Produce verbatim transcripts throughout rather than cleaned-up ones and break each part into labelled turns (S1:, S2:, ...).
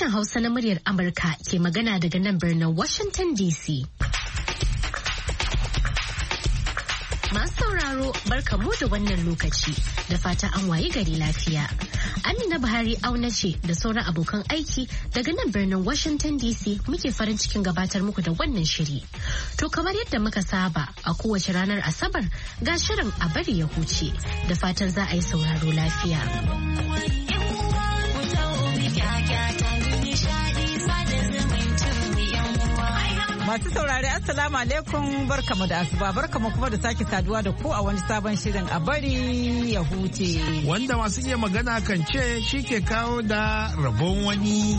S1: Sashen Hausa na muryar Amurka ke magana daga nan birnin Washington D C. Masu sauraro barkamu da wannan lokaci da fata an wayi gari lafiya. Amina Buhari auna ce da sauran abokan aiki daga nan birnin Washington D C muke farin cikin gabatar muku da wannan shiri. To kamar yadda muka saba a kowace ranar Asabar ga shirin a bari ya huce da fatan za a yi sauraro lafiya.
S2: Masu saurari Assalamu alaikum barkamu da asuba barkamu kuma da sake saduwa da ku a wani sabon shirin a bari ya huce.
S3: Wanda masu iya magana kan ce shi ke kawo da rabon wani.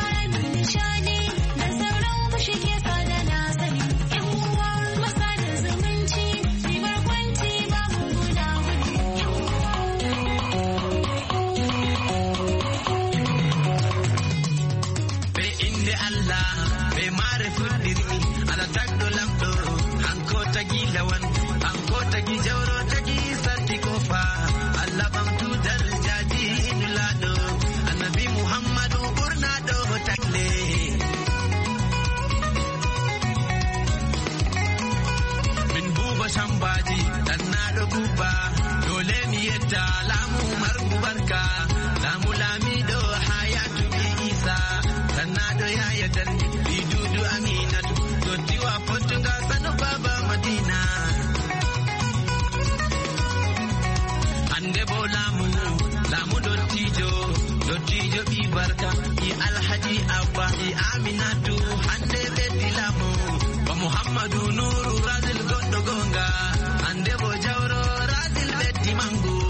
S4: Aminatu hande beti lamu wa Muhammadu Nuru Razil Gondo Gonga hande bo jawro Razil beti mangu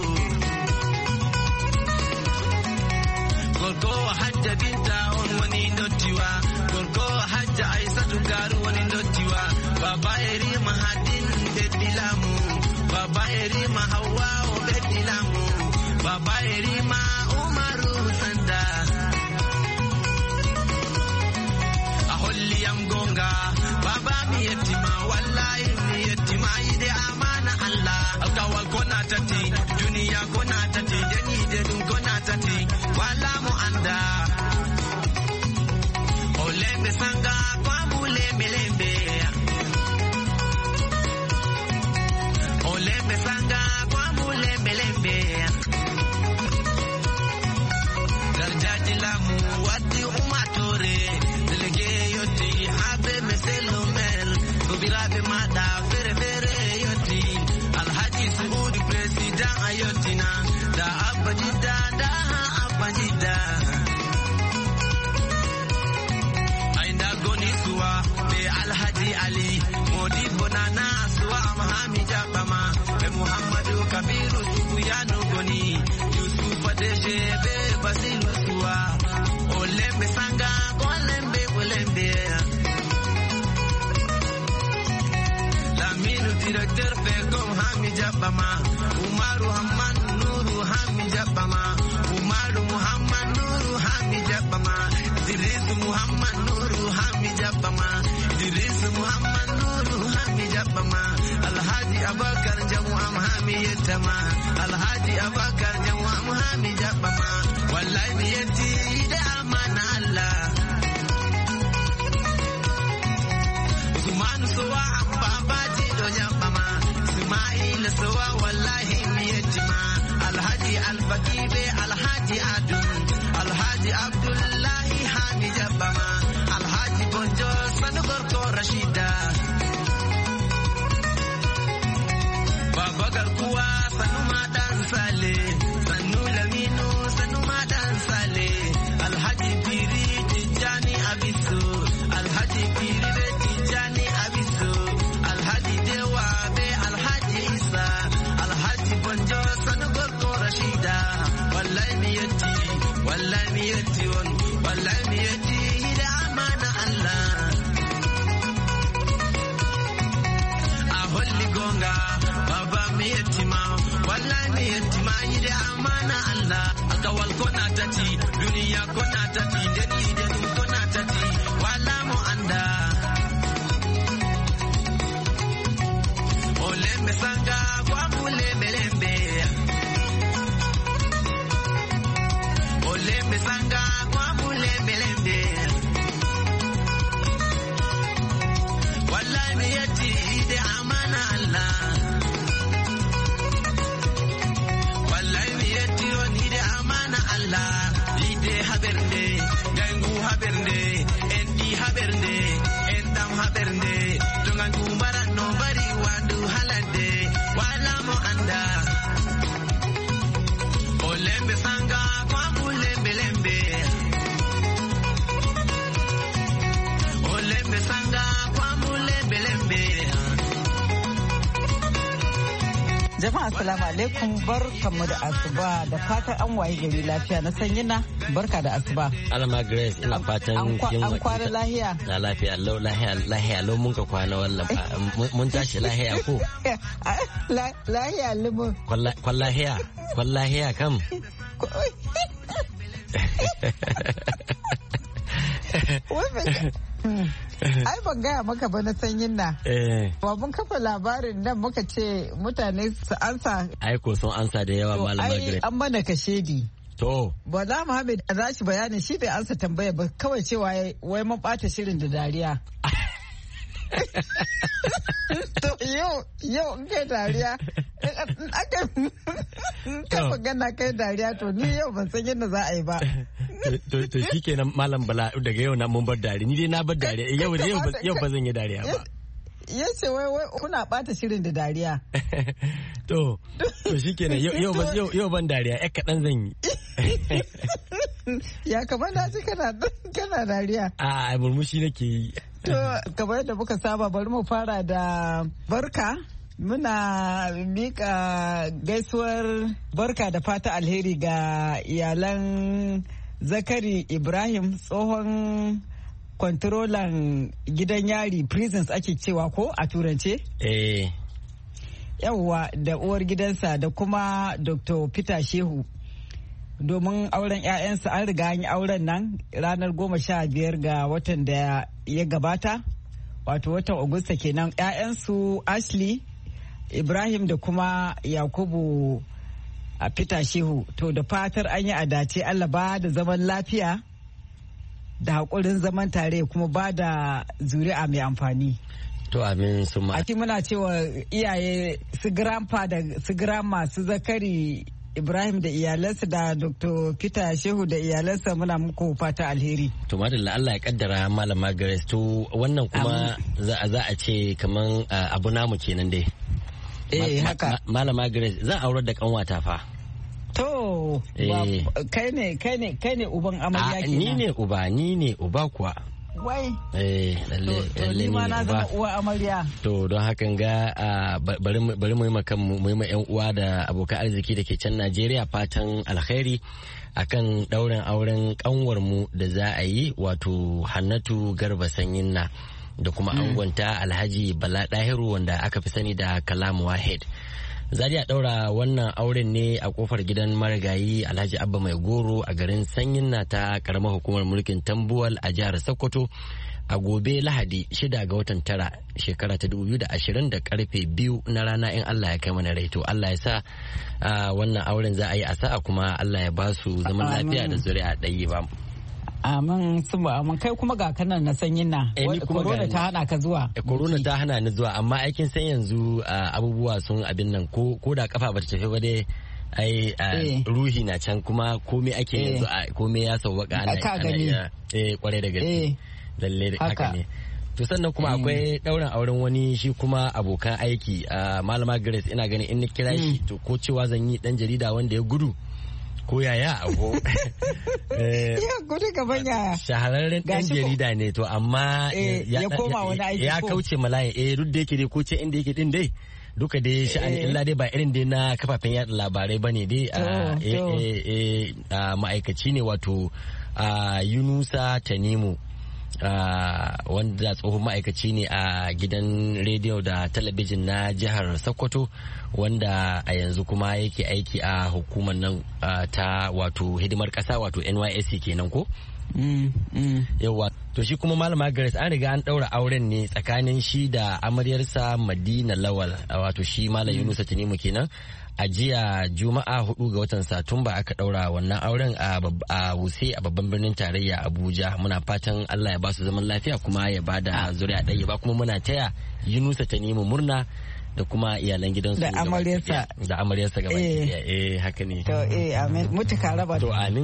S4: Gorko hajja binta on wani ndotiwa Gorko hajja Aisatu garu wani ndotiwa Baba eri mahadin beti lamu Baba eri mahawa beti lamu Baba eri ma Umaru Sanda Liyam gonga baba mi yetima wallahi mi yetima ide amana Allah alkawal kona tati duniya kona tati deni de dun kona tati wala mu anda olembe sanga kwa bule melembe olembe sanga kwa bule melembe darjaji lamu wati umatore Birabe mada fere fere yoti Alhaji Saudi president ayotina da abajida da abajida Ainda goni suwa be Alhaji Ali Modi bonana suwa Mahami Jabama be Muhammadu Kabiru Sukuyanu goni Yusuf Adeshe be Basilu suwa Olembe sanga olembe olembe Directeur Pegom Hami Jabama Umaru Hamman Nuru Hami Jabama Umaru Muhammad Nuru Hami Jabama Idris Muhammad Nuru Hami Jabama Idris Muhammad Nuru Hami Jabama Alhaji Abakar Jamuam Hami Yetama Alhaji Abakar Jamuam Hami Jabama Wallahi miyeti da amana Allah Usman Sowa Babaji Jabama Ismail Sowa wallahi miyetima Alhaji Al-Fakibe Alhaji Adu Alhaji Abdullahi Hami Jabama Alhaji Bonjo Sanugorko Rashida Baba Garkuwa Sanu Madan Sale Sanu Laminu Sanu Madan Sale Alhaji Piri Tijani Abisu Alhaji Piri Tijani Abisu Alhaji Dewa be Alhaji Isa Alhaji Bonjo Sanugorko Rashida Wallahi miyati Wallahi miyati on Wallahi miyati da amana Allah Aholli gonga Baba miyati ma Wallahi miyati ma da amana Allah Akawal kona tati Duniya kona tati Deni deni kona tati Wala mu anda Olembe sanga kwa bule melembe Olembe sanga kwa bule melembe mi yetti ide amana Allah wallahi mi yetti on ide amana Allah ide haberde gangu haberde endi haberde endam haberde tungan kumbara no bari wandu halade wala mo anda olembe sanga kwa mulembe lembe olembe sanga kwa mulembe lembe.
S2: Jama'a assalamu alaikum barkamu da asuba da fatan an waye gari lafiya na sanyi na barka da asuba.
S5: Alama Grace ina fatan kin
S2: an kwana lahiya.
S5: Na lafiya lau lahiya lahiya lau mun ka kwana wallan mun tashi lahiya ko.
S2: Lahiya limu.
S5: Kwallahiya kwallahiya kam.
S2: Ai ban gaya maka ba na sanyin na. Ba mun kafa labarin nan muka ce mutane su ansa.
S5: Ai ko sun ansa da yawa malama Grace.
S2: Ai an mana kashedi.
S5: To.
S2: Bala Muhammad a zashi bayanin shi bai ansa tambaya ba kawai cewa wai mun bata shirin da dariya. To yau yau in kai dariya aka ka magana kai dariya to ni yau ban san yadda za a yi ba.
S5: To shi kenan malam Bala daga yau na mun bar dariya ni dai na bar dariya yau yau ba zan yi dariya ba.
S2: Ya ce wai wai kuna bata shirin da dariya.
S5: To to shi kenan yau ban dariya ya kaɗan zan yi.
S2: Ya kamar na ji kana dariya.
S5: A murmushi nake yi.
S2: To kamar yadda muka saba bari mu fara da barka. Muna mika gaisuwar barka da fata alheri ga iyalan Zakari Ibrahim tsohon kwantarolan gidan yari prisons ake cewa ko a turance?
S5: Eh.
S2: Yawwa da uwar gidansa da kuma Doctor Peter Shehu. Domin auren 'ya'yansa an riga an yi auren nan ranar goma sha biyar ga watan da ya gabata wato watan Agusta kenan 'ya'yansu Ashley Ibrahim da kuma Yakubu a Peter Shehu. To da fatar an yi adace Allah ba da zaman lafiya da haƙurin zaman tare kuma ba da zuri'a mai amfani.
S5: To amin su ma.
S2: Ake muna cewa iyaye su grandpa da su grandma su Zakari Ibrahim da iyalansa da Doctor Peter Shehu da iyalansa muna muku fata alheri.
S5: To madalla Allah ya kaddara malama Grace to wannan kuma za a ce kaman abu namu kenan dai.
S2: Eh haka.
S5: Malama Grace zan aurar da kanwata fa.
S2: To kai ne kai ne kai ne uban amarya kenan.
S5: Ni ne uba ni ne uba kuwa.
S2: Wai.
S5: Eh lalle lalle
S2: ni ma na zama uwa amarya.
S5: To don hakan ga bari bari mu yi makan mu yi ma yan uwa da abokan arziki da ke can Najeriya fatan alkhairi akan daurin auren kanwar mu da za a yi wato Hannatu Garba Sanyinna da kuma angonta Alhaji Bala Dahiru wanda aka fi sani da Kalam Wahid. Zari a daura wannan auren ne a kofar gidan marigayi Alhaji Abba Mai Goro a garin Sanyinna ta karamar hukumar mulkin Tambuwal a jihar Sokoto a gobe Lahadi shida ga watan tara shekara ta dubu biyu da ashirin da karfe biyu na rana in Allah ya kai mana rai. To Allah ya sa wannan auren za a yi a sa'a kuma Allah ya ba su zaman lafiya da zuri'a ɗayi ba.
S2: Amin sun ba amin kai kuma ga kanan na sanyin na corona ta hana ka zuwa.
S5: Corona ta hana ni zuwa amma aikin san yanzu abubuwa sun abin nan ko da kafa bata tafi ba dai ai ruhi na can kuma komai ake yanzu komai ya sauwaka ana ana eh kware da gaske lalle haka ne. To sannan kuma akwai daurin auren wani shi kuma abokan aiki malama Grace ina ganin in ni kira shi to ko cewa zan yi dan jarida wanda ya gudu ko yaya ago
S2: ya gudu gaban yaya
S5: shahararren dan jarida ne to amma
S2: ya koma wani aiki
S5: ya kauce malayin eh duk da yake dai ko ce inda yake din dai duka dai sha'ani illa dai ba irin dai na kafafen yada labarai bane dai ma'aikaci ne wato Yunusa Tanimu wanda tsohon ma'aikaci ne a gidan rediyo da talabijin na jihar Sokoto wanda a yanzu kuma yake aiki a hukumar nan ta wato hidimar kasa wato N Y S C kenan ko yawa to shi kuma malama Grace an riga an daura auren ne tsakanin shi da amaryarsa Madina Lawal wato shi malam Yunusa Tanimu kenan a jiya Juma'a hudu ga watan Satumba aka daura wannan auren a Wuse a babban birnin tarayya Abuja. Muna fatan Allah ya ba su zaman lafiya kuma ya ba da zuriya ɗaya ba kuma muna taya Yunusa Tanimu murna da kuma iyalan gidansu
S2: da amaryarsa
S5: da amaryarsa gaba ɗaya. Eh haka ne.
S2: To eh amin mutuka raba.
S5: To amin.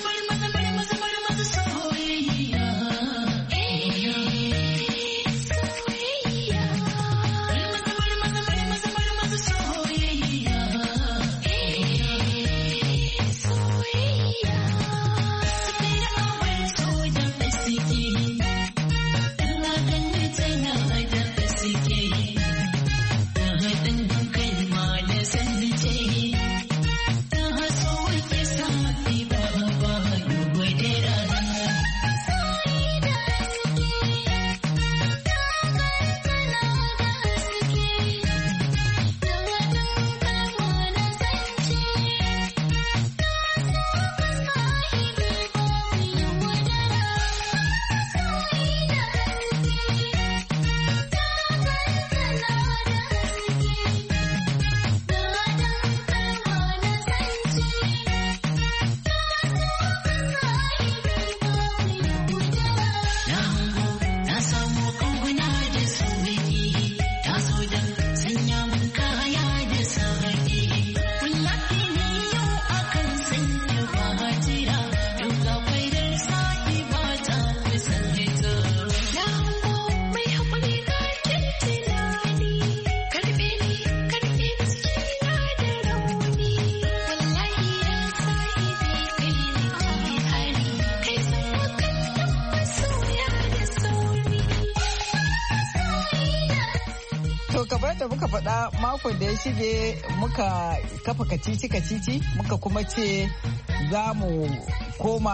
S2: da muka faɗa makon da ya shige muka kafa kacici kacici muka kuma ce za mu koma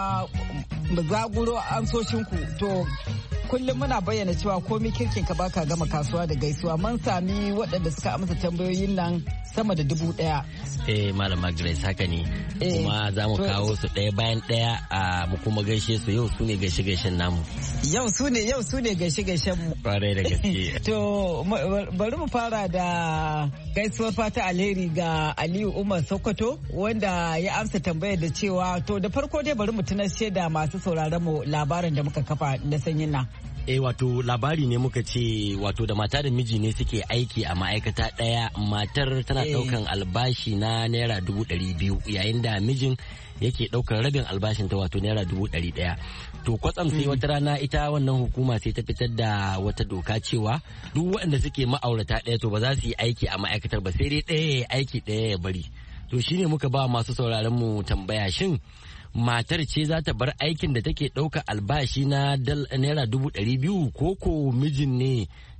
S2: zaguro amsoshinku to kullum muna bayyana cewa komi kirkin ka baka gama kasuwa da gaisuwa mun sami waɗanda suka amsa tambayoyin nan sama da dubu ɗaya.
S5: Eh malama Grace haka ne kuma za mu kawo su ɗaya bayan ɗaya a mu kuma gaishe su yau su ne gaishe gaishen namu.
S2: Yau su ne yau su ne gaishe gaishen mu.
S5: Kwarai da gaske.
S2: To bari mu fara da gaisuwar fata alheri ga Aliyu Umar Sokoto wanda ya amsa tambayar da cewa to da farko dai bari mu tunashe da masu sauraron mu labarin da muka kafa na sanyin nan.
S5: Eh wato labari ne muka ce wato da mata da miji ne suke aiki a ma'aikata ɗaya matar tana ɗaukan albashi na naira dubu ɗari biyu yayin da mijin yake ɗaukar rabin albashin ta wato naira dubu ɗari ɗaya. To kwatsam sai wata rana ita wannan hukuma sai ta fitar da wata doka cewa duk waɗanda suke ma'aurata ɗaya to ba za su yi aiki a ma'aikatar ba sai dai ɗaya ya aiki ɗaya ya bari. To shine muka ba masu sauraron mu tambaya shin matar ce za ta bar aikin da take ɗauka albashi na naira dubu ɗari biyu ko ko mijin ne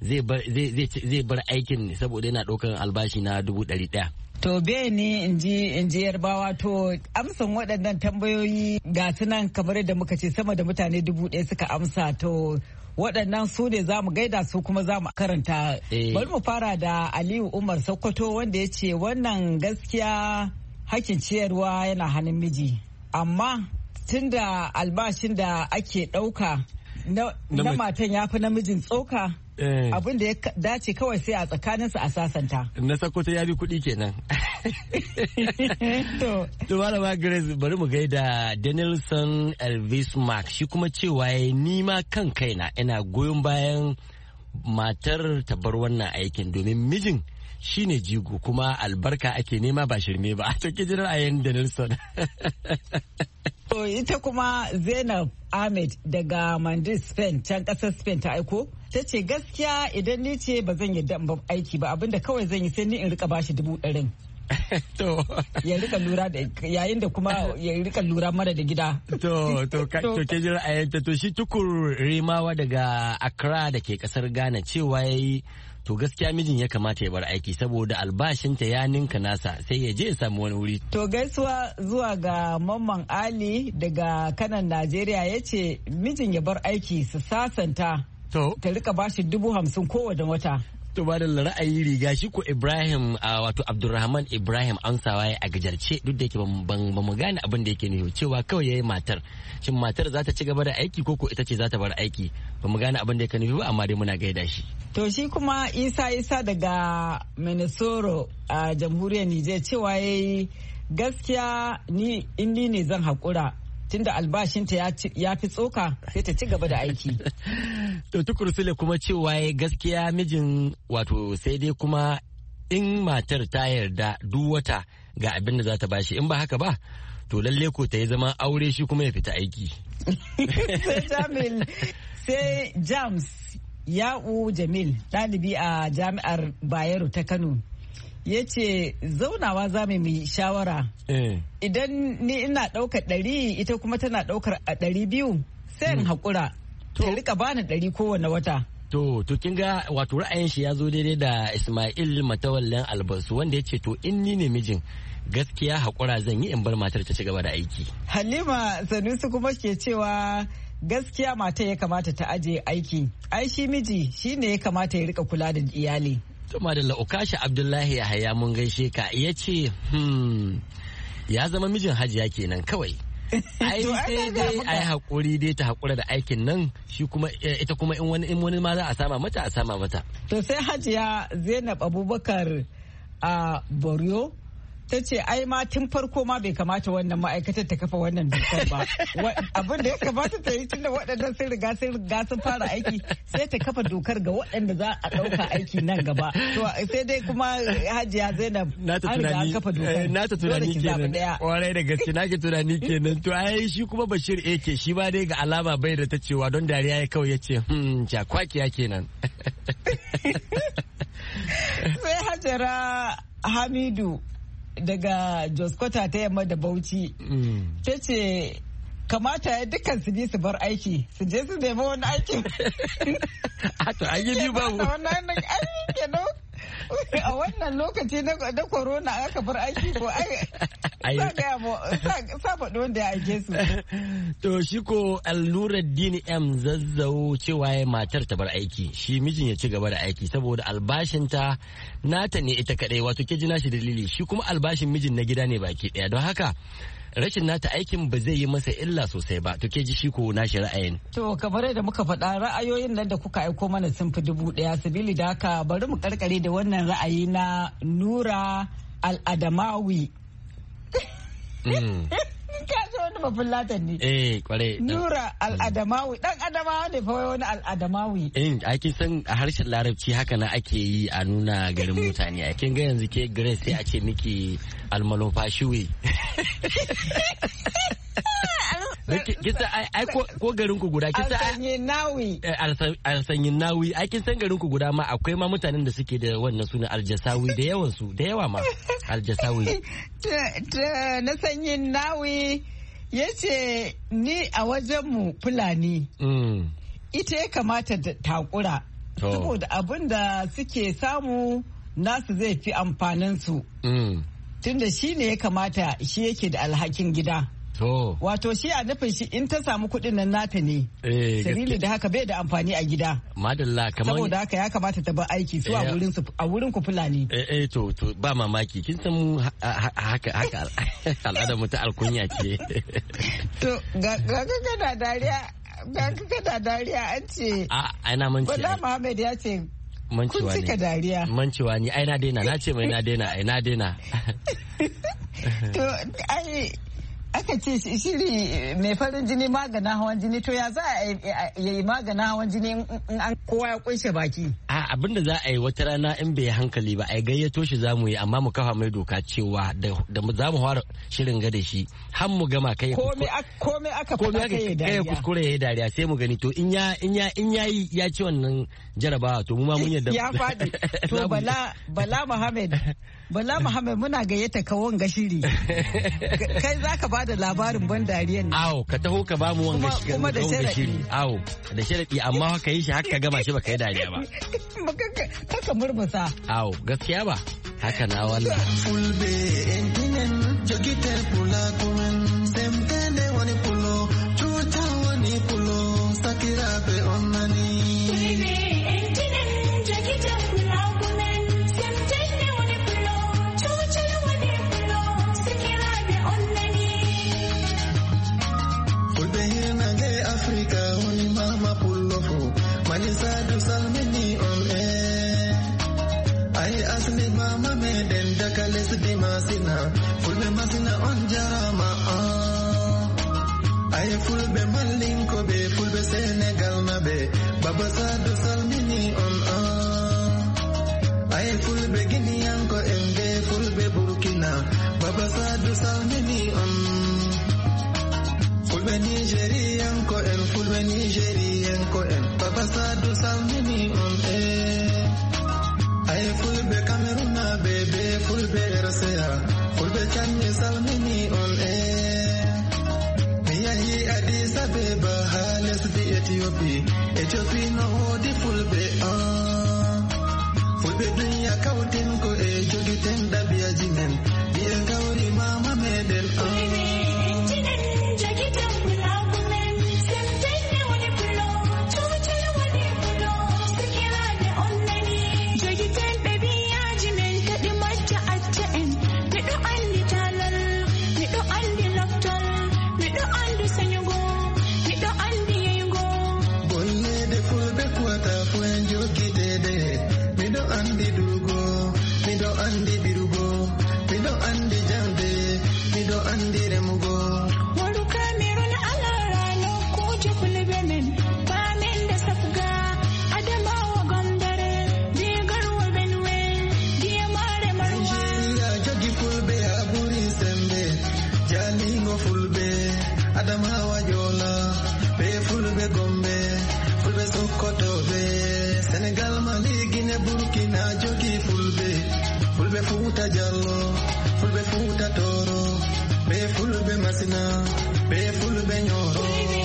S5: zai bar aikin saboda yana ɗaukan albashi na dubu ɗari ɗaya.
S2: To be ni in ji in ji yarbawa to amsan waɗannan tambayoyi ga su nan kamar da muka ce sama da mutane dubu ɗaya suka amsa to waɗannan su ne za mu gaida su kuma za mu karanta. Bari mu fara da Aliyu Umar Sokoto wanda ya ce wannan gaskiya hakkin ciyarwa yana hannun miji. Amma tun da albashin da ake ɗauka na matan ya fi namijin tsoka abin da ya dace kawai sai a tsakaninsu a sasanta.
S5: Na Sokoto ya bi kuɗi kenan. To malama Grace bari mu gaida Danielson Elvis Mark shi kuma cewa ya nima kan kaina ina goyon bayan matar ta bar wannan aikin domin mijin shine jigo kuma albarka ake nema ba shirme ba. To ke jirar ayan Danielson.
S2: To ita kuma Zainab Ahmed daga Madrid Spain can kasar Spain ta aiko ta ce gaskiya idan ni ce ba zan yadda ba aiki ba abinda kawai zan yi sai ni in rika bashi dubu ɗarin.
S5: To
S2: ya rika lura da yayin da kuma ya rika lura mara da gida.
S5: To to to ke jira ayanta to shi Tukur Rimawa daga Accra da ke kasar Ghana cewa yayi to gaskiya mijin ya kamata ya bar aiki saboda albashinta ya ninka nasa sai ya je ya samu wani wuri.
S2: To gaisuwa zuwa ga Mamman Ali daga kanan Najeriya ya ce mijin ya bar aiki su sasanta ta rika bashi dubu hamsin kowane wata.
S5: To ba da ra'ayi riga shi ko Ibrahim wato Abdulrahman Ibrahim amsawa ya a gajarce duk da yake ban mu gane abin da yake nufi cewa kawai yayi matar. Shin matar za ta ci gaba da aiki ko ko ita ce za ta bar aiki? Ba mu gane abin da yake nufi ba amma dai muna gaida shi.
S2: To shi kuma Isa Isa daga Minnesota a jamhuriyar Nijar cewa yayi gaskiya ni in ni ne zan haƙura tunda albashinta ya fi tsoka sai ta ci gaba da aiki.
S5: To Tukur Sule kuma cewa ya gaskiya mijin wato sai dai kuma in matar ta yarda duk wata ga abin da za ta bashi in ba haka ba to lalle ko ta yi zama aure shi kuma ya fita aiki.
S2: Sai Jamil sai James Ya'u Jamil ɗalibi a jami'ar Bayero ta Kano. Ya ce zaunawa za mu yi shawara idan ni ina ɗaukar ɗari ita kuma tana ɗaukar a ɗari biyu sai in haƙura ta rika bani ɗari kowane wata.
S5: To, to kin ga wato ra'ayin shi ya zo daidai da Ismail Matawallan Albasu wanda ya ce to in ni ne mijin gaskiya haƙura zan yi in bar matar ta ci gaba da aiki.
S2: Halima Sanusi kuma ke cewa gaskiya mata ya kamata ta aje aiki. Ai shi miji shi ne ya kamata ya rika kula da iyali.
S5: Tuma da La'ukashi Abdullahi Yahaya mun gaishe ka ya ce hmm, ya zama mijin hajiya kenan kawai. Ai sai dai ai hakuri dai ta hakura da aikin nan shi kuma ita kuma in wani in wani ma za a sama mata a sama mata.
S2: To sai Hajiya Zainab Abubakar a Boryo ta ce ai ma tun farko ma bai kamata wannan ma'aikatar ta kafa wannan dokar ba. Abin da ya kamata ta yi tun da waɗannan sun riga sun riga sun fara aiki sai ta kafa dokar ga waɗanda za a ɗauka aiki nan gaba. To sai dai kuma Hajiya Zainab an riga an kafa dokar.
S5: Na ta tunani kenan. Kwarai da gaske na ke tunani kenan. To ai shi kuma Bashir Eke shi ba dai ga alama bai da ta cewa don dariya ya kawai ya ce hmm jakwakiya kenan.
S2: Sai Hajara Hamidu daga Joskota ta yamma da Bauchi ta ce kamata ya dukkan su bi su bar aiki su je su nemi wani aiki.
S5: A to an yi biyu babu.
S2: A wannan lokaci na corona aka bar aiki ko sa faɗi wanda ya aike su.
S5: To shi ko allurar dini M zazzau cewa ya matar ta bar aiki shi mijin ya ci gaba da aiki saboda albashinta nata ne ita kadai wato ke ji nashi dalili shi kuma albashin mijin na gida ne baki daya don haka rashin nata aikin ba zai yi masa illa sosai ba to ke ji shi ko nashi ra'ayin.
S2: To kamar yadda muka faɗa ra'ayoyin nan da kuka aiko mana sun fi dubu ɗaya sabili da haka bari mu karkare da wannan ra'ayi na Nura Al-Adamawi. Ka ji wani babban latan ne.
S5: Eh kwarai.
S2: Nura Al-Adamawi dan Adamawa ne fa wani Al-Adamawi.
S5: Eh ake san a harshen Larabci haka na ake yi a nuna garin mutane. A kin ga yanzu ke Grace sai a ce miki almalofashiwe. Kisa ai ko garin ku guda kisa
S2: Alsanyin Nawi.
S5: Alsanyin Nawi ai kin san garin ku guda ma akwai ma mutanen da suke da wannan sunan Aljasawi da yawan su da yawa ma Aljasawi.
S2: Na Sanyin Nawi yace ni a wajen mu Fulani. Ita ya kamata ta takura saboda abin da suke samu nasu zai fi amfanin su. Tunda shi ne ya kamata shi yake da alhakin gida.
S5: To.
S2: Wato shi a nufin shi in ta samu kuɗin nan nata ne.
S5: Eh,
S2: sabili da haka bai da amfani a gida.
S5: Madalla kamar.
S2: Saboda haka ya kamata ta bar aiki su a wurin su a wurin ku Fulani.
S5: Eh eh to to ba mamaki kin san mu haka haka al'adar mu ta alkunya ce.
S2: To ga ga ga dariya ga ga da dariya an ce.
S5: A ana manci.
S2: Bala Muhammad ya ce
S5: mancewa ne.
S2: Kun cika dariya.
S5: Mancewa ni ai na daina na ce mai na daina ai na daina.
S2: To ai aka ce shiri mai farin jini maganin hawan jini to ya za a yi maganin hawan jini in an kowa ya kunshe baki.
S5: A abin da za a yi wata rana in bai hankali ba ai gayyato shi za mu yi amma mu kafa mai doka cewa da za mu fara shirin ga da shi har mu gama kai
S2: komai aka faɗa kai dariya
S5: kuskure ya dariya sai mu gani to in ya in ya in yayi ya ci wannan jarabawa to mu ma mun yadda
S2: ya faɗi to bala bala Muhammad Bala Muhammad muna gayyata ka wanga shiri kai zaka bada labarin ban dariyan ne.
S5: Awo ka taho ka ba mu wanga shiri. Awo da sharadi amma ka yi shi haka gama shi baka yi dariya ba.
S2: Kaka murmusa.
S5: Awo gaskiya ba haka na wannan.
S4: Fulbe entinen jogitel pula kumen semtene wani pulo chuta wani pulo sakira be onnani.
S6: lesdi masina fulɓe masina on jarama ay fulɓe mallinko ɓe fulɓe Sénégal naɓe Baba Sadu salmini on ay fulɓe guiniyanko en ɓe fulɓe Burkina Baba Sadu salmini on fulɓe nigériyanko en fulɓe nigériyanko en Baba Sadu salmini on e ay fulɓe Cameroun ɓe ɓe fulɓe R C A fulɓe Canni salmini on e mi yahi Addis Abeba ha lesdi Ethiopie Ethiopie no woodi fulɓe fulɓe duniya kawtinko e jogiten ɗabiyaji men ɗiye gawri mama meɗen Adamawa Jola, be fulbe Gombe, fulbe Sokoto be Senegal, Mali, Guinea, Burkina, jogi fulbe, fulbe Futa Jallo, fulbe Futa Toro, be fulbe Masina, be fulbe Nyoro.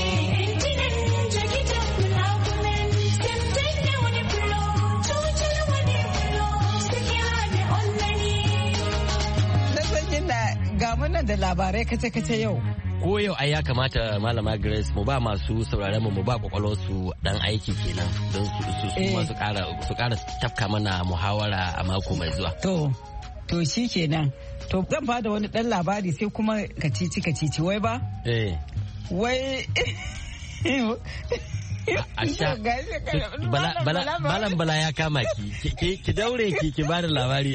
S2: Ga munan da labarai kace-kace yau.
S5: Ko yau ai ya kamata Malama Grace mu ba masu sauraron mu mu ba kwakwalwar su dan aiki kenan don su su su kara su kara tafka mana muhawara a mako mai zuwa.
S2: To to shikenan. To zan fada wani dan labari sai kuma kacici kacici wai ba?
S5: Eh.
S2: Wai
S5: Asha balan bala ya kama ki ki daure ki ki bada labari.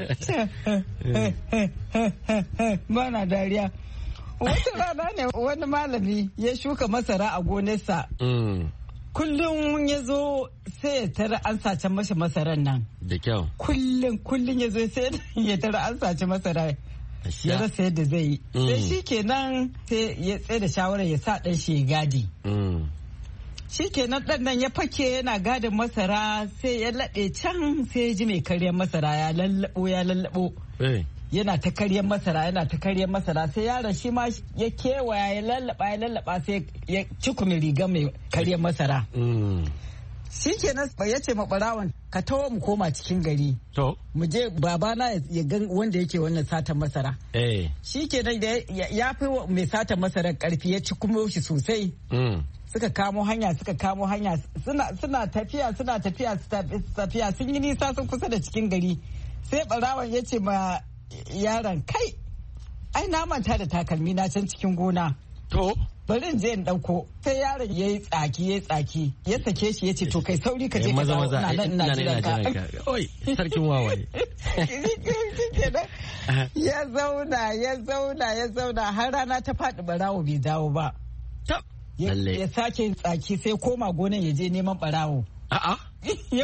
S2: Bana dariya. Wata rana ne wani malami ya shuka masara a gonarsa. Kullum ya zo sai ya tara an sace mashi masaran nan.
S5: Da kyau.
S2: Kullum kullum ya zo sai ya tara an sace masara. Ya rasa yadda zai yi. Sai shi kenan sai ya tsaye da shawarar ya sa ɗan shi ya gadi. Shi kenan ɗan nan ya fake yana gadin masara sai ya laɗe can sai ya ji mai karyar masara ya lallaɓo ya lallaɓo. Yana ta karyar masara yana ta karyar masara sai yaron shi ma ya kewaya ya lallaba ya lallaba sai ya cikumi riga mai karyar masara. Shi kenan ya ce ma barawan ka tawo mu koma cikin gari.
S5: To.
S2: Mu je babana ya ga wanda yake wannan satan masara.
S5: Eh.
S2: Shi kenan da ya fi mai satan masarar karfi ya ci kuma shi sosai. Suka kamo hanya suka kamo hanya suna suna tafiya suna tafiya tafiya sun yi nisa sun kusa da cikin gari sai barawan ya ce ma yaron kai ai na manta da takalmi na can cikin gona.
S5: To
S2: bari in je in dauko sai yaron yayi tsaki yayi tsaki ya sake shi yace to kai sauri ka je ka dawo ina nan ina jiran ka.
S5: Oi sarkin wawaye.
S2: Ya zauna ya zauna ya zauna har rana ta faɗi barawo bai dawo ba. Ya sake yin tsaki sai koma gonan ya je neman barawo.
S5: A'a.
S2: Ya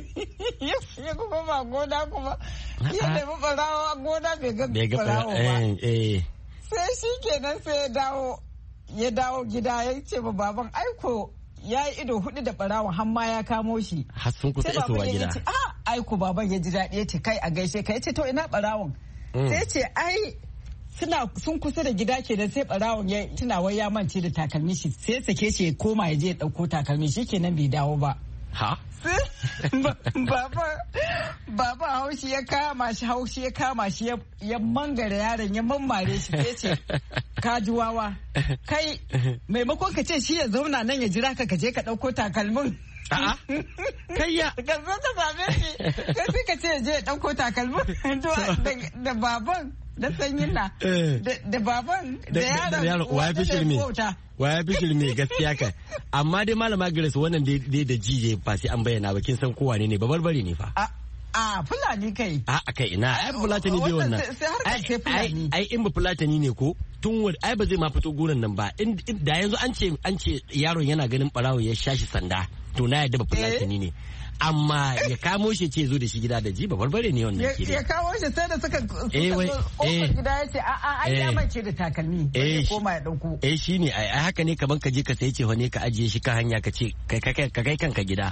S2: koma gona kuma ya nemi barawo a gona bai ga barawo ba. Sai shi kenan sai ya dawo ya dawo gida ya ce ba baban aiko ya yi ido hudu da barawo har ma ya kamo shi.
S5: Har sun kusa isowa gida.
S2: Sai baban aiko baban ya ji daɗi ya ce kai a gaishe ka ya ce to ina barawon. Sai ce ai suna sun kusa da gida kenan sai barawon ya tuna wai ya mance da takalmi shi sai sake shi ya koma ya je ya dauko takalmi shi kenan bai dawo ba.
S5: Ha?
S2: Baba baba haushi ya kama shi haushi ya kama shi ya mangare yaron ya mammare shi sai ce ka ji wawa kai maimakon ka ce shi ya zauna nan ya jira ka ka je ka dauko takalmin.
S5: A'a. Kayya.
S2: Ka zo ka same shi. Sai ka ce je ya dauko takalmin da baban da sanyin na da baban da yaron
S5: wa fi shirme wa ya fi shirme gaskiya kai amma dai malama Grace wannan dai da jije ba sai an bayyana ba kin san kowa ne ba barbare ne fa
S2: A Fulani kai.
S5: A kai ina ai Fulatani bai wannan. Ai ai in ba Fulatani ne ko tun wani ai ba zai ma fito gonan nan ba. Da yanzu an ce an ce yaron yana ganin barawo ya shashi sanda to na yadda ba Fulatani ne. Amma ya kamo shi ce zo da shi gida da ji ba barbare ne wannan ke. Ya
S2: kawo shi sai da suka kofar gida ya ce a'a ai ya mace da takalmi ya koma ya dauko.
S5: Eh shine ai haka ne kaman ka je ka sai ce wane ka ajiye shi kan hanya ka ce kai ka kai kanka gida.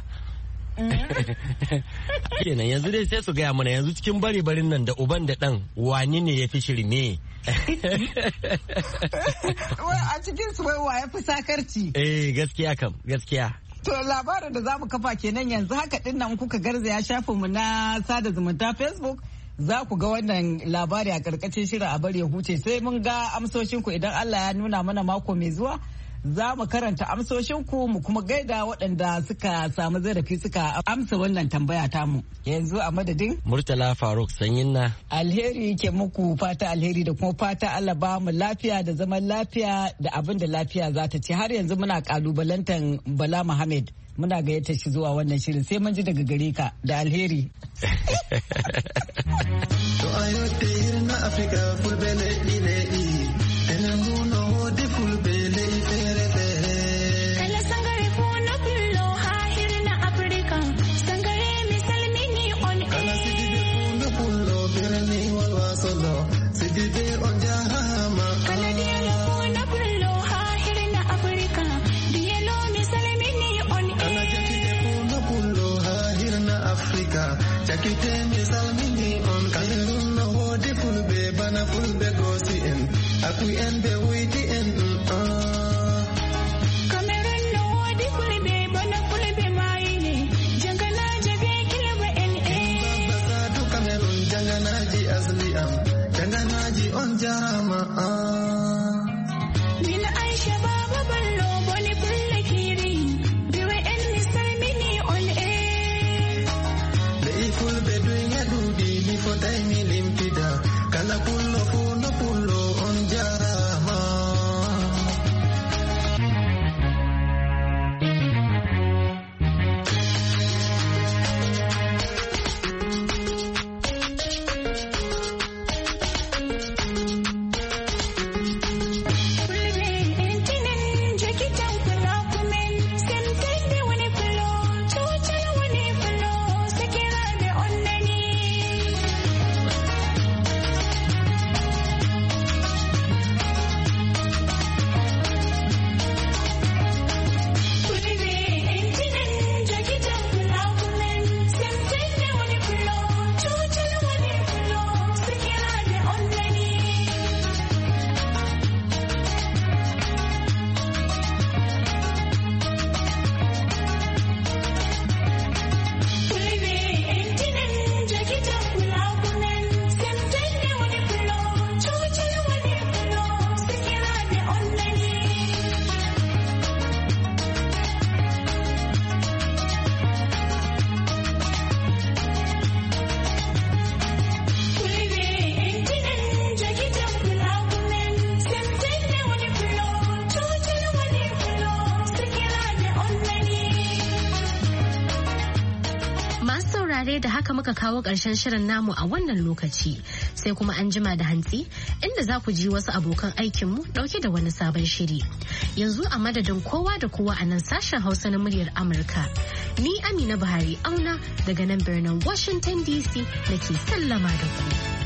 S5: Kenan yanzu dai sai su gaya mana yanzu cikin bari barin nan da uban da dan wani ne ya fi shirme.
S2: A cikin su wai wa ya fi sakarci.
S5: Eh gaskiya kam gaskiya.
S2: To labarin da za mu kafa kenan yanzu haka din nan kuka garzaya shafinmu na sada zumunta Facebook za ku ga wannan labari a karkashin shirin a bari ya huce sai mun ga amsoshinku idan Allah ya nuna mana mako mai zuwa za mu karanta amsoshinku mu kuma gaida waɗanda suka samu zarafi suka amsa wannan tambaya tamu yanzu a madadin
S5: Murtala Faruk Sanyinna
S2: alheri ke muku fata alheri da kuma fata Allah ba mu lafiya da zaman lafiya da abin da lafiya za ta ce har yanzu muna kalubalantan Bala Muhammad muna gayyata shi zuwa wannan shirin sai mun ji daga gare ka da alheri.
S6: To ayo te na Africa fulbele ile i enangu no de fulbele ifere fe.
S7: Kala sangare funa pullo ha hirna Africa sangare misalmini on e.
S6: Kala sidibe funa pullo birni walwa solo sidibe on jahama.
S7: Kala dialo funa pullo ha hirna Africa dialo misalmini on e.
S6: Kala jakite funa pullo ha hirna Africa jakite misalmini on Cameroon no de fulbe bana fulbe gosi en akui en be witi en uh.
S7: Cameroon no de fulbe bana fulbe maine jangana jabe kilba en e.
S6: Basa du Cameroon jangana ji asli am jangana ji on jarama uh.
S7: Min Aisha baba ballo boni bulle kiri biwe en misalmini on e.
S6: Le iful be dunya dudi mi fotai mi limpida kala pullo funo pullo on jarama.
S7: Fulbe entinen jakitan kula kumen semtende wani fulo chuchala wani fulo sekera be onnani. Fulbe entinen jakitan kula kumen semtende wani fulo chuchala wani fulo sekera be onnani. Fulbe entinen jakitan kula kumen semtende wani fulo chuchala wani fulo sekera be onnani. Fulbe entinen jakitan kula kumen semtende wani fulo chuchala wani fulo sekera be onnani.
S1: Masu saurare da haka muka kawo ƙarshen shirin namu a wannan lokaci sai kuma an jima da hantsi inda za ku ji wasu abokan aikinmu ɗauke da wani sabon shiri. Yanzu a madadin kowa da kowa a nan sashen Hausa na muryar Amurka. Ni Amina Buhari auna daga nan birnin Washington D C da ke sallama da ku.